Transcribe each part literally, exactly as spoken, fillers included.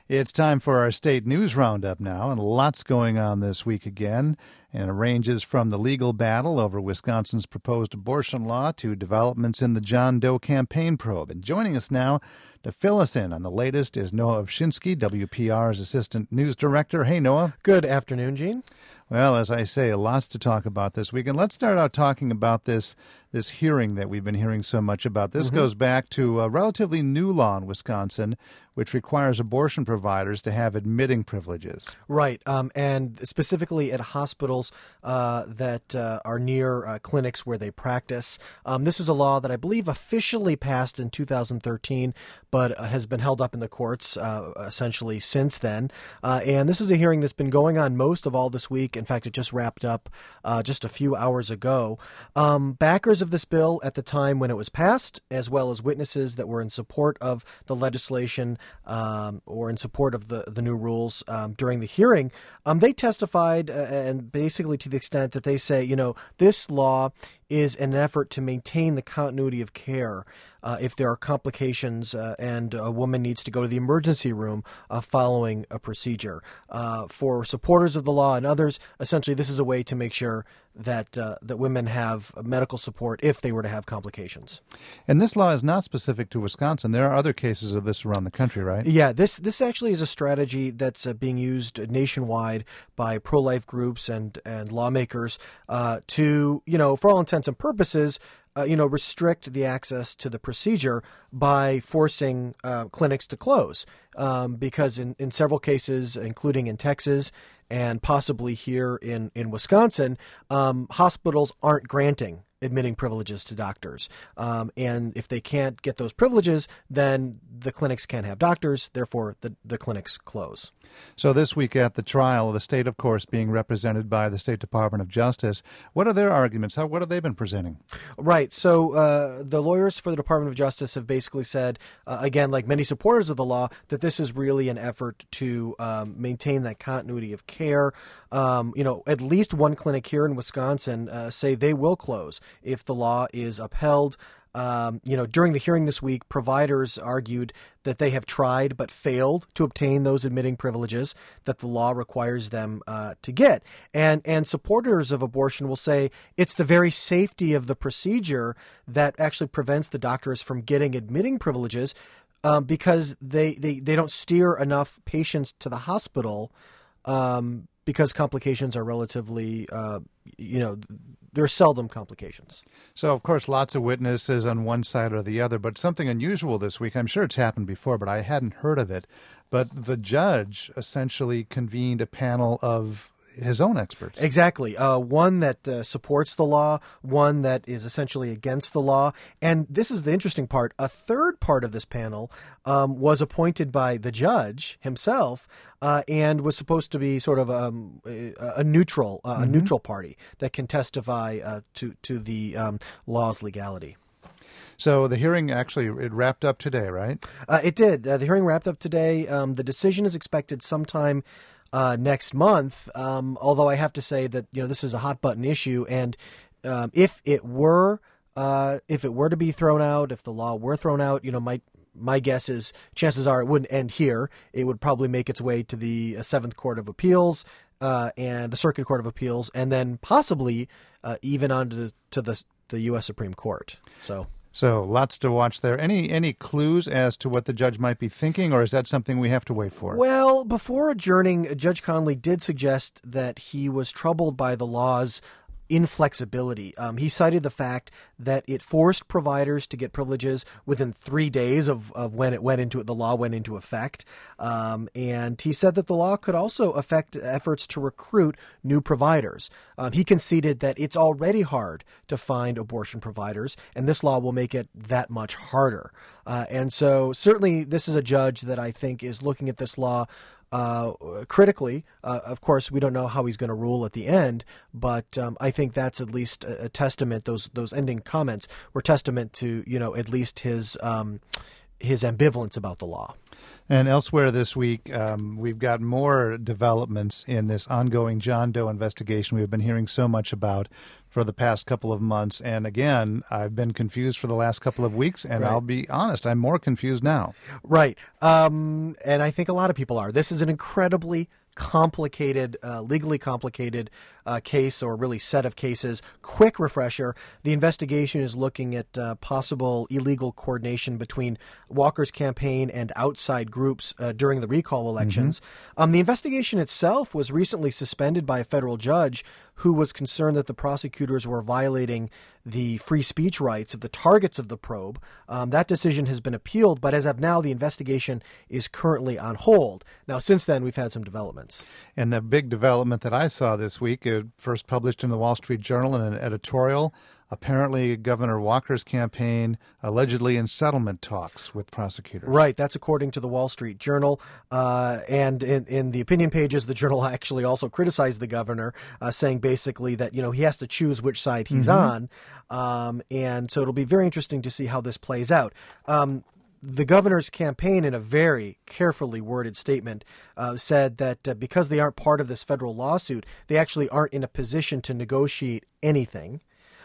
It's time for our state news roundup now, and lots going on this week again. And it ranges from the legal battle over Wisconsin's proposed abortion law to developments in the John Doe campaign probe. And joining us now to fill us in on the latest is Noah Ovchinsky, W P R's Assistant News Director. Hey, Noah. Good afternoon, Gene. Well, as I say, lots to talk about this week. And let's start out talking about this this hearing that we've been hearing so much about. This mm-hmm. goes back to a relatively new law in Wisconsin, which requires abortion providers to have admitting privileges. Right, um, and specifically at hospitals uh, that uh, are near uh, clinics where they practice. Um, this is a law that I believe officially passed in two thousand thirteen, but has been held up in the courts uh, essentially since then. Uh, and this is a hearing that's been going on most of all this week. In fact, it just wrapped up uh, just a few hours ago. Um, backers of this bill at the time when it was passed, as well as witnesses that were in support of the legislation um, or in support of the, the new rules um, during the hearing, um, they testified uh, and basically to the extent that they say, you know, this law is an effort to maintain the continuity of care uh, if there are complications uh, and a woman needs to go to the emergency room uh, following a procedure. Uh, for supporters of the law and others, essentially this is a way to make sure that uh, that women have medical support if they were to have complications. And this law is not specific to Wisconsin. There are other cases of this around the country, right? Yeah, this this actually is a strategy that's uh, being used nationwide by pro-life groups and, and lawmakers uh, to, you know, for all intents and purposes, Uh, you know, restrict the access to the procedure by forcing uh, clinics to close. Um, because in, in several cases, including in Texas and possibly here in, in Wisconsin, um, hospitals aren't granting admitting privileges to doctors. Um, and if they can't get those privileges, then the clinics can't have doctors. Therefore, the, the clinics close. So this week at the trial, the state, of course, being represented by the State Department of Justice, what are their arguments? How, what have they been presenting? Right. So uh, the lawyers for the Department of Justice have basically said, uh, again, like many supporters of the law, that this is really an effort to um, maintain that continuity of care. Um, you know, at least one clinic here in Wisconsin uh, say they will close if the law is upheld. Um, you know, during the hearing this week, providers argued that they have tried but failed to obtain those admitting privileges that the law requires them uh, to get. And and supporters of abortion will say it's the very safety of the procedure that actually prevents the doctors from getting admitting privileges um, because they, they, they don't steer enough patients to the hospital um, because complications are relatively, uh, you know, there are seldom complications. So, of course, lots of witnesses on one side or the other, but something unusual this week. I'm sure it's happened before, but I hadn't heard of it. But the judge essentially convened a panel of his own experts. Exactly. Uh, one that uh, supports the law, one that is essentially against the law. And this is the interesting part. A third part of this panel um, was appointed by the judge himself uh, and was supposed to be sort of um, a, a neutral uh, mm-hmm. a neutral party that can testify uh, to, to the um, law's legality. So the hearing actually, it wrapped up today, right? Uh, it did. Uh, the hearing wrapped up today. Um, the decision is expected sometime Uh, next month, um, although I have to say that, you know, this is a hot button issue. And um, if it were uh, if it were to be thrown out, if the law were thrown out, you know, my my guess is chances are it wouldn't end here. It would probably make its way to the Seventh Court of Appeals uh, and the Circuit Court of Appeals, and then possibly uh, even on to, to the, the U S Supreme Court. So. So lots to watch there. Any any clues as to what the judge might be thinking, or is that something we have to wait for? Well, before adjourning, Judge Conley did suggest that he was troubled by the law's inflexibility. Um, he cited the fact that it forced providers to get privileges within three days of, of when it went into the law went into effect. Um, and he said that the law could also affect efforts to recruit new providers. Um, he conceded that it's already hard to find abortion providers, and this law will make it that much harder. Uh, and so certainly this is a judge that I think is looking at this law Uh, critically. Uh, of course, we don't know how he's going to rule at the end, but um, I think that's at least a, a testament. Those those ending comments were testament to, you know, at least his um, his ambivalence about the law. And elsewhere this week, um, we've got more developments in this ongoing John Doe investigation we've been hearing so much about for the past couple of months. And again, I've been confused for the last couple of weeks, and right. I'll be honest, I'm more confused now. Right. Um, and I think a lot of people are. This is an incredibly complicated, uh, legally complicated uh, case, or really set of cases. Quick refresher, the investigation is looking at uh, possible illegal coordination between Walker's campaign and outside groups uh, during the recall elections. Mm-hmm. Um, the investigation itself was recently suspended by a federal judge who was concerned that the prosecutors were violating the free speech rights of the targets of the probe. Um, that decision has been appealed, but as of now, the investigation is currently on hold. Now, since then, we've had some developments. And the big development that I saw this week, it first published in the Wall Street Journal in an editorial, apparently Governor Walker's campaign allegedly in settlement talks with prosecutors. Right. That's according to the Wall Street Journal. Uh, and in, in the opinion pages, the Journal actually also criticized the governor, uh, saying basically that, you know, he has to choose which side he's mm-hmm. on. Um, and so it'll be very interesting to see how this plays out. Um, The governor's campaign, in a very carefully worded statement, uh, said that uh, because they aren't part of this federal lawsuit, they actually aren't in a position to negotiate anything.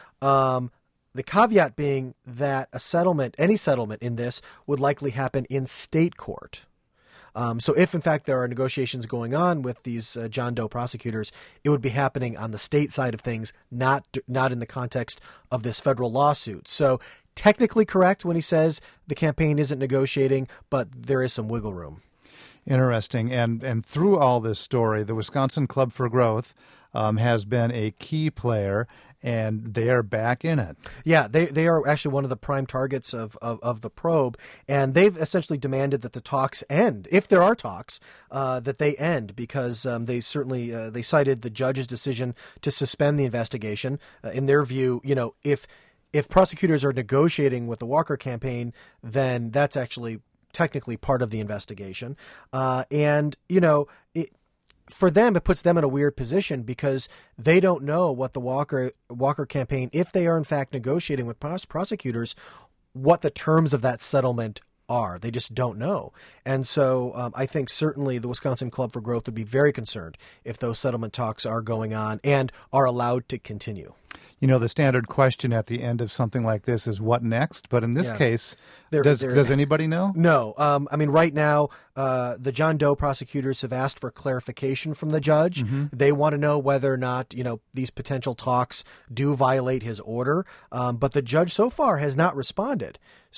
Um, the caveat being that a settlement, any settlement in this, would likely happen in state court. Um, so if, in fact, there are negotiations going on with these uh, John Doe prosecutors, it would be happening on the state side of things, not not in the context of this federal lawsuit. So technically correct when he says the campaign isn't negotiating, but there is some wiggle room. Interesting. And and through all this story, the Wisconsin Club for Growth um, has been a key player, and they are back in it. Yeah, they they are actually one of the prime targets of, of, of the probe, and they've essentially demanded that the talks end, if there are talks, uh, that they end, because um, they certainly uh, they cited the judge's decision to suspend the investigation. Uh, in their view, you know, if if prosecutors are negotiating with the Walker campaign, then that's actually technically part of the investigation. Uh, and, you know, it, for them, it puts them in a weird position because they don't know what the Walker Walker campaign, if they are in fact negotiating with pros- prosecutors, what the terms of that settlement are. They just don't know. And so um, I think certainly the Wisconsin Club for Growth would be very concerned if those settlement talks are going on and are allowed to continue. You know, the standard question at the end of something like this is what next? But in this yeah. case, they're, does, they're, does anybody know? No. Um, I mean, right now, uh, the John Doe prosecutors have asked for clarification from the judge. Mm-hmm. They want to know whether or not, you know, these potential talks do violate his order. Um, but the judge so far has not responded.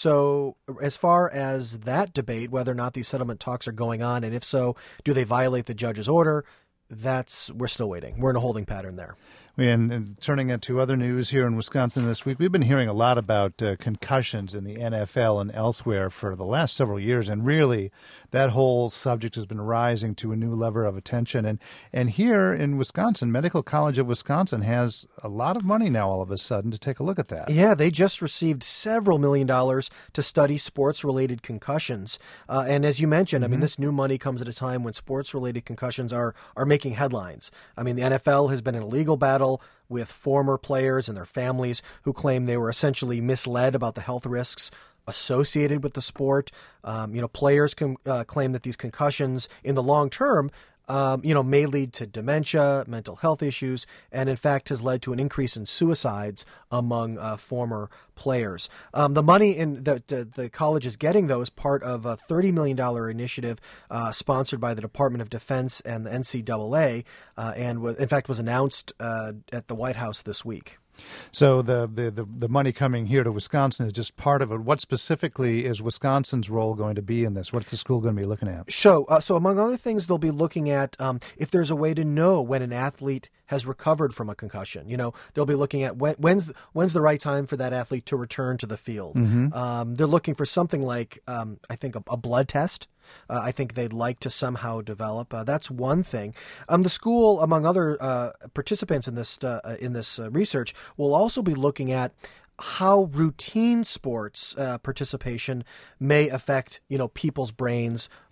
So as far as that debate, whether or not these settlement talks are going on, and if so, do they violate the judge's order? That's we're still waiting. We're in a holding pattern there. And, and turning into other news here in Wisconsin this week, we've been hearing a lot about uh, concussions in the N F L and elsewhere for the last several years, and really that whole subject has been rising to a new level of attention. And and here in Wisconsin, Medical College of Wisconsin has a lot of money now all of a sudden to take a look at that. Yeah, they just received several million dollars to study sports-related concussions. Uh, and as you mentioned, mm-hmm. I mean, this new money comes at a time when sports-related concussions are, are making headlines. I mean, the N F L has been in a legal battle with former players and their families who claim they were essentially misled about the health risks associated with the sport. Um, you know, players can uh, claim that these concussions in the long term, um, you know, may lead to dementia, mental health issues, and in fact has led to an increase in suicides among uh, former players. Um, the money in the, the the college is getting, though, is part of a thirty million dollars initiative uh, sponsored by the Department of Defense and the N C double A, uh, and w- in fact was announced uh, at the White House this week. So the, the, the, the money coming here to Wisconsin is just part of it. What specifically is Wisconsin's role going to be in this? What's the school going to be looking at? So, uh, so among other things, they'll be looking at um, if there's a way to know when an athlete has recovered from a concussion. You know, they'll be looking at when, when's the, when's the right time for that athlete to return to the field. Mm-hmm. Um, they're looking for something like, um, I think, a, a blood test. Uh, I think they'd like to somehow develop. Uh, that's one thing. Um, the school, among other uh, participants in this uh, in this uh, research, will also be looking at how routine sports uh, participation may affect, you know, people's brains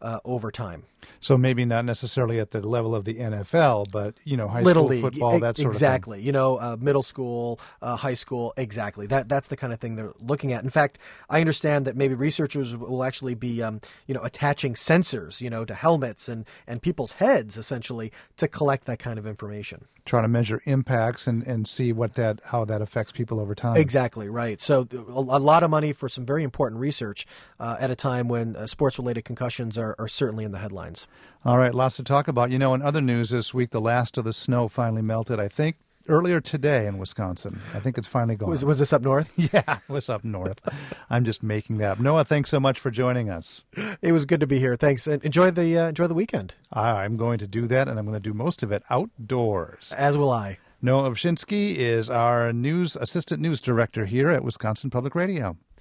uh, over time. So maybe not necessarily at the level of the N F L, but, you know, high Little school league, football, that sort exactly. of thing. You know, uh, middle school, uh, high school, exactly. That that's the kind of thing they're looking at. In fact, I understand that maybe researchers will actually be, um, you know, attaching sensors, you know, to helmets and, and people's heads, essentially, to collect that kind of information. Trying to measure impacts and, and see what that how that affects people over time. Exactly, right. So a, a lot of money for some very important research uh, at a time when uh, sports-related concussions are, are certainly in the headlines. All right, lots to talk about. You know, in other news this week, the last of the snow finally melted, I think, earlier today in Wisconsin. I think it's finally gone. Was, was this up north? Yeah, it was up north. I'm just making that up. Noah, thanks so much for joining us. It was good to be here. Thanks. And enjoy the, uh, enjoy the weekend. I'm going to do that, and I'm going to do most of it outdoors. As will I. Noah Ovshinsky is our news assistant news director here at Wisconsin Public Radio.